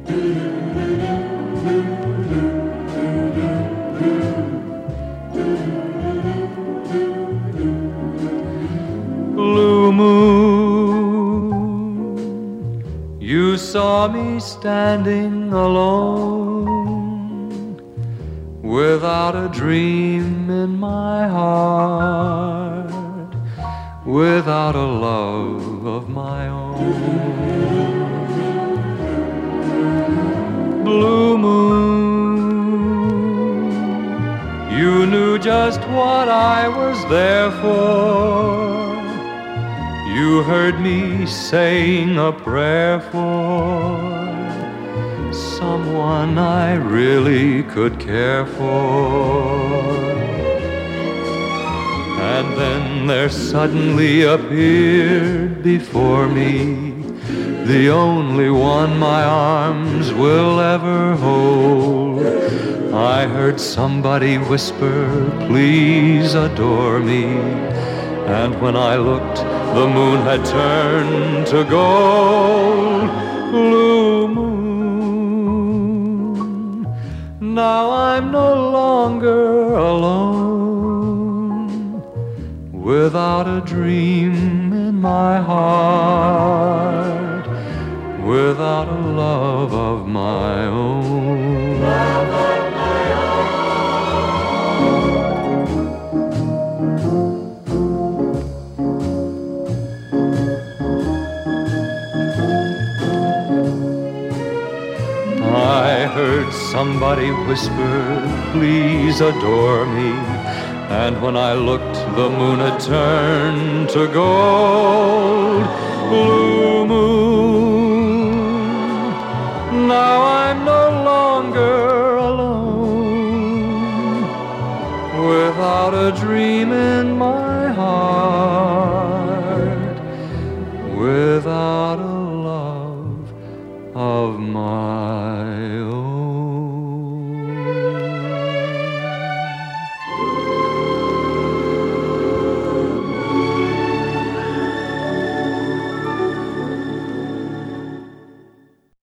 Blue moon, you saw me standing alone, without a dream in my heart, without a love of my own. Blue moon, you knew just what I was there for. You heard me saying a prayer for someone I really could care for. And then there suddenly appeared before me the only one my arms will ever hold. I heard somebody whisper, please adore me. And when I looked, the moon had turned to gold. Blue moon, now I'm no longer alone, without a dream in my heart, without a love of my own. I heard somebody whisper, please adore me. And when I looked, the moon had turned to gold. Blue moon, now I'm no longer alone, without a dream in my heart, without a love of my own.